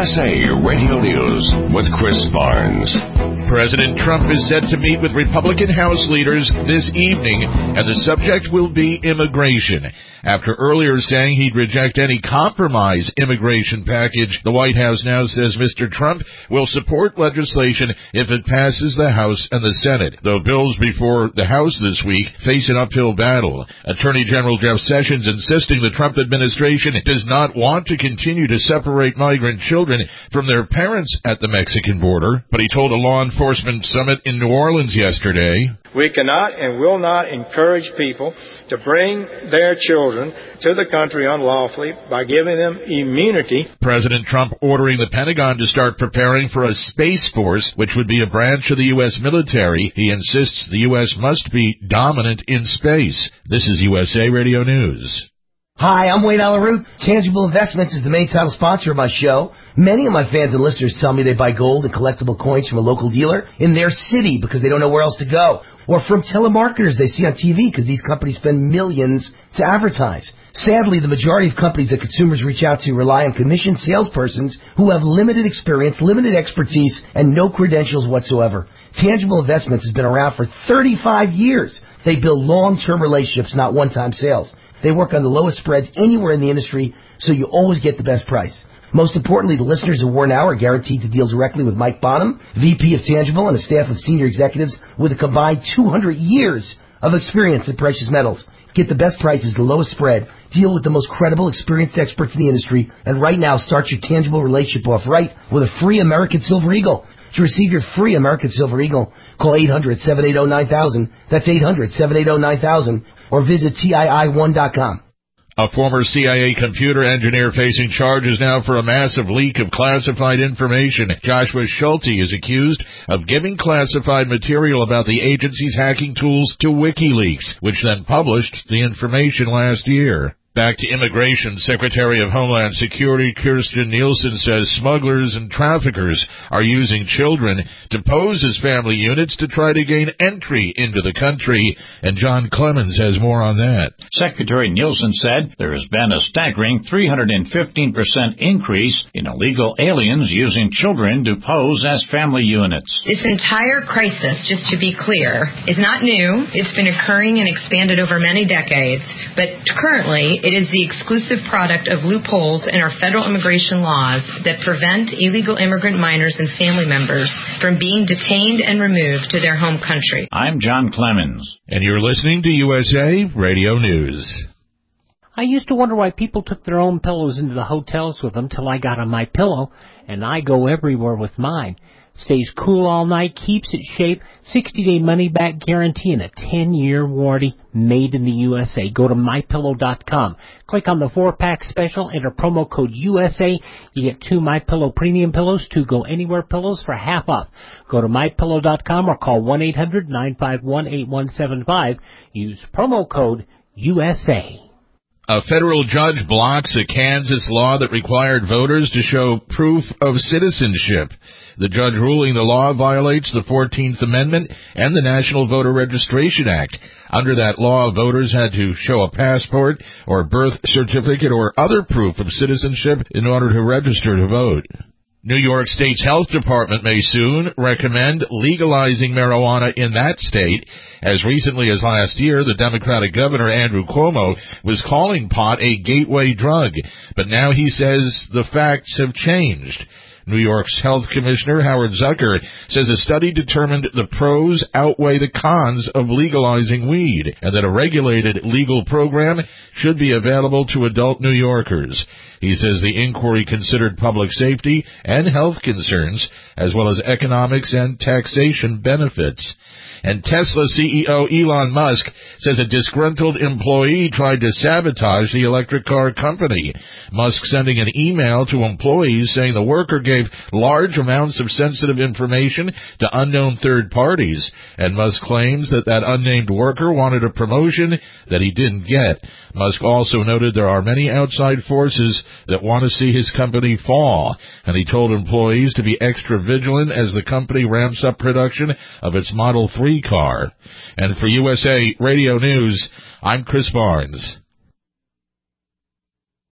USA Radio News with Chris Barnes. President Trump is set to meet with Republican House leaders this evening, and the subject will be immigration. After earlier saying he'd reject any compromise immigration package, the White House now says Mr. Trump will support legislation if it passes the House and the Senate, though bills before the House this week face an uphill battle. Attorney General Jeff Sessions insisting the Trump administration does not want to continue to separate migrant children from their parents at the Mexican border, but he told a law enforcement summit in New Orleans yesterday, "We cannot and will not encourage people to bring their children to the country unlawfully by giving them immunity." President Trump ordering the Pentagon to start preparing for a Space Force, which would be a branch of the U.S. military. He insists the U.S. must be dominant in space. This is USA Radio News. Hi, I'm Wayne Alaroot. Tangible Investments is the main title sponsor of my show. Many of my fans and listeners tell me they buy gold and collectible coins from a local dealer in their city because they don't know where else to go. Or from telemarketers they see on TV because these companies spend millions to advertise. Sadly, the majority of companies that consumers reach out to rely on commissioned salespersons who have limited experience, limited expertise, and no credentials whatsoever. Tangible Investments has been around for 35 years. They build long-term relationships, not one-time sales. They work on the lowest spreads anywhere in the industry, so you always get the best price. Most importantly, the listeners of War Now are guaranteed to deal directly with Mike Bonham, VP of Tangible, and a staff of senior executives with a combined 200 years of experience in precious metals. Get the best prices, the lowest spread, deal with the most credible, experienced experts in the industry, and right now start your Tangible relationship off right with a free American Silver Eagle. To receive your free American Silver Eagle, call 800-780-9000. That's 800-780-9000. Or visit TII1.com. A former CIA computer engineer facing charges now for a massive leak of classified information. Joshua Schulte is accused of giving classified material about the agency's hacking tools to WikiLeaks, which then published the information last year. Back to immigration, Secretary of Homeland Security Kirstjen Nielsen says smugglers and traffickers are using children to pose as family units to try to gain entry into the country, and John Clemens has more on that. Secretary Nielsen said there has been a staggering 315% increase in illegal aliens using children to pose as family units. This entire crisis, just to be clear, is not new. It's been occurring and expanded over many decades, but currently it is the exclusive product of loopholes in our federal immigration laws that prevent illegal immigrant minors and family members from being detained and removed to their home country. I'm John Clemens. And you're listening to USA Radio News. I used to wonder why people took their own pillows into the hotels with them till I got on my pillow, and I go everywhere with mine. Stays cool all night, keeps its shape, 60-day money-back guarantee, and a 10-year warranty, made in the USA. Go to MyPillow.com. Click on the 4-pack special, enter promo code USA. You get 2 MyPillow premium pillows, 2 Go Anywhere pillows for half off. Go to MyPillow.com or call 1-800-951-8175. Use promo code USA. A federal judge blocks a Kansas law that required voters to show proof of citizenship. The judge ruling the law violates the 14th Amendment and the National Voter Registration Act. Under that law, voters had to show a passport or birth certificate or other proof of citizenship in order to register to vote. New York State's health department may soon recommend legalizing marijuana in that state. As recently as last year, the Democratic governor, Andrew Cuomo, was calling pot a gateway drug, but now he says the facts have changed. New York's health commissioner, Howard Zucker, says a study determined the pros outweigh the cons of legalizing weed, and that a regulated legal program should be available to adult New Yorkers. He says the inquiry considered public safety and health concerns, as well as economics and taxation benefits. And Tesla CEO Elon Musk says a disgruntled employee tried to sabotage the electric car company. Musk sending an email to employees saying the worker gave large amounts of sensitive information to unknown third parties, and Musk claims that that unnamed worker wanted a promotion that he didn't get. Musk also noted there are many outside forces that want to see his company fall, and he told employees to be extra vigilant as the company ramps up production of its Model 3 car. And for USA Radio News, I'm Chris Barnes.